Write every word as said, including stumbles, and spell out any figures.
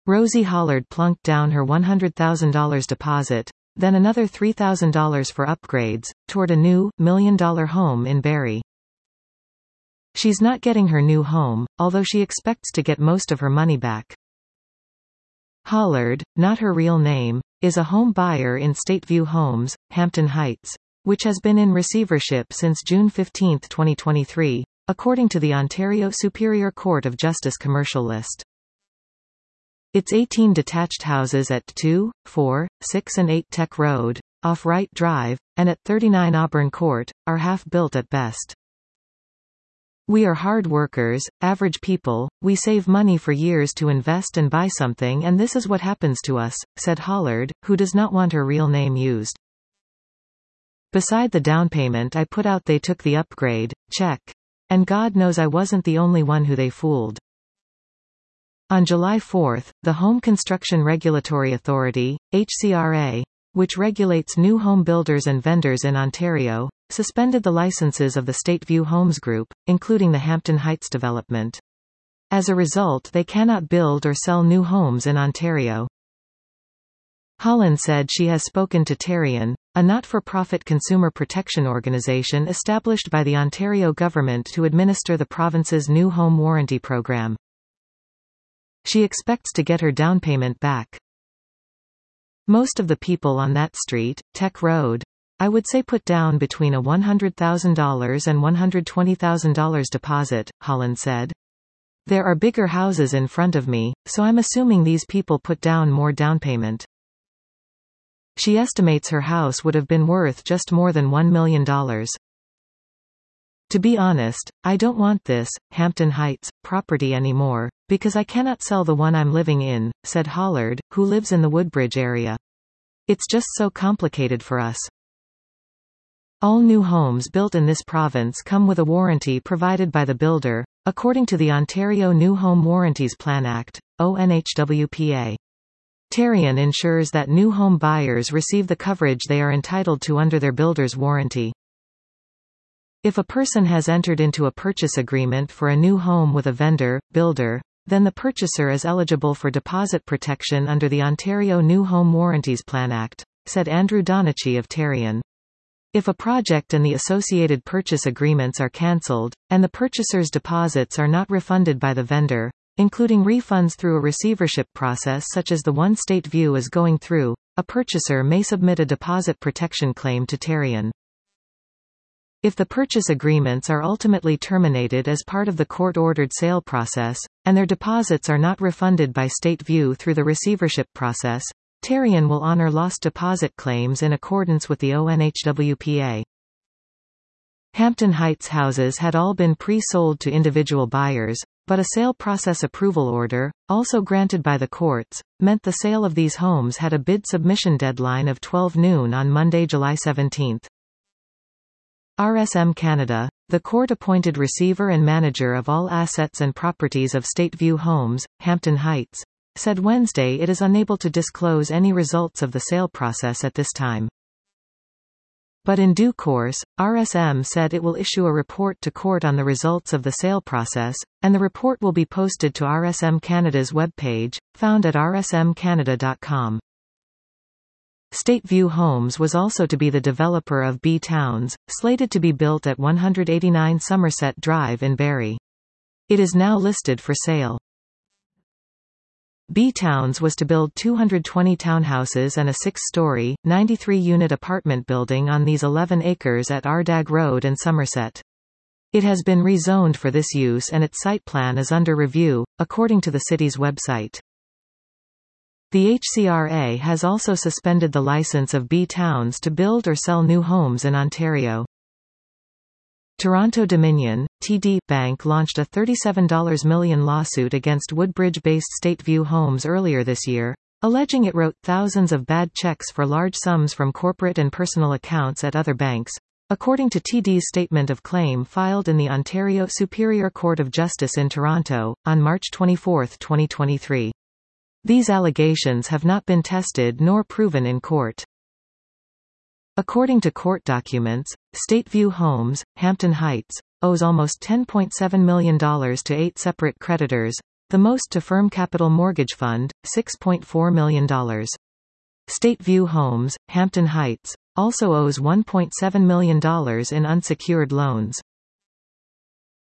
Rosie Hollard plunked down her one hundred thousand dollars deposit, then another three thousand dollars for upgrades, toward a new, million-dollar home in Barrie. She's not getting her new home, although she expects to get most of her money back. Hollard, not her real name, is a home buyer in Stateview Homes, Hampton Heights, which has been in receivership since June fifteenth twenty twenty-three, according to the Ontario Superior Court of Justice commercial list. Its eighteen detached houses at two, four, six and eight Tech Road, off Wright Drive, and at thirty-nine Auburn Court, are half-built at best. We are hard workers, average people, we save money for years to invest and buy something, and this is what happens to us, said Hollard, who does not want her real name used. Beside the down payment I put out they took the upgrade, check. And God knows I wasn't the only one who they fooled. On July fourth, the Home Construction Regulatory Authority, H C R A, which regulates new home builders and vendors in Ontario, suspended the licenses of the Stateview Homes Group, including the Hampton Heights development. As a result, they cannot build or sell new homes in Ontario. Holland said she has spoken to Tarion, a not-for-profit consumer protection organisation established by the Ontario government to administer the province's new home warranty program. She expects to get her down payment back. Most of the people on that street, Tech Road, I would say put down between a one hundred thousand dollars and one hundred twenty thousand dollars deposit, Holland said. There are bigger houses in front of me, so I'm assuming these people put down more down payment. She estimates her house would have been worth just more than one million dollars. To be honest, I don't want this, Hampton Heights, property anymore, because I cannot sell the one I'm living in, said Hollard, who lives in the Woodbridge area. It's just so complicated for us. All new homes built in this province come with a warranty provided by the builder, according to the Ontario New Home Warranties Plan Act, O N H W P A. Tarion ensures that new home buyers receive the coverage they are entitled to under their builder's warranty. If a person has entered into a purchase agreement for a new home with a vendor, builder, then the purchaser is eligible for deposit protection under the Ontario New Home Warranties Plan Act, said Andrew Donachie of Tarion. If a project and the associated purchase agreements are cancelled, and the purchaser's deposits are not refunded by the vendor, including refunds through a receivership process such as the one Stateview is going through, a purchaser may submit a deposit protection claim to Tarion. If the purchase agreements are ultimately terminated as part of the court-ordered sale process, and their deposits are not refunded by Stateview through the receivership process, Tarion will honor lost deposit claims in accordance with the O N H W P A. Hampton Heights houses had all been pre-sold to individual buyers, but a sale process approval order, also granted by the courts, meant the sale of these homes had a bid submission deadline of twelve noon on Monday, July seventeenth. R S M Canada, the court-appointed receiver and manager of all assets and properties of Stateview Homes, Hampton Heights, said Wednesday it is unable to disclose any results of the sale process at this time. But in due course, R S M said it will issue a report to court on the results of the sale process, and the report will be posted to R S M Canada's webpage, found at r s m canada dot com. Stateview Homes was also to be the developer of B Towns, slated to be built at one eighty-nine Somerset Drive in Barrie. It is now listed for sale. B Towns was to build two hundred twenty townhouses and a six-story, ninety-three unit apartment building on these eleven acres at Ardag Road and Somerset. It has been rezoned for this use and its site plan is under review, according to the city's website. The H C R A has also suspended the license of B Towns to build or sell new homes in Ontario. Toronto Dominion, T D Bank launched a thirty-seven million dollars lawsuit against Woodbridge-based Stateview Homes earlier this year, alleging it wrote thousands of bad checks for large sums from corporate and personal accounts at other banks, according to T D's statement of claim filed in the Ontario Superior Court of Justice in Toronto, on March twenty-fourth twenty twenty-three. These allegations have not been tested nor proven in court. According to court documents, Stateview Homes, Hampton Heights, owes almost ten point seven million dollars to eight separate creditors, the most to Firm Capital Mortgage Fund, six point four million dollars. State View Homes, Hampton Heights, also owes one point seven million dollars in unsecured loans.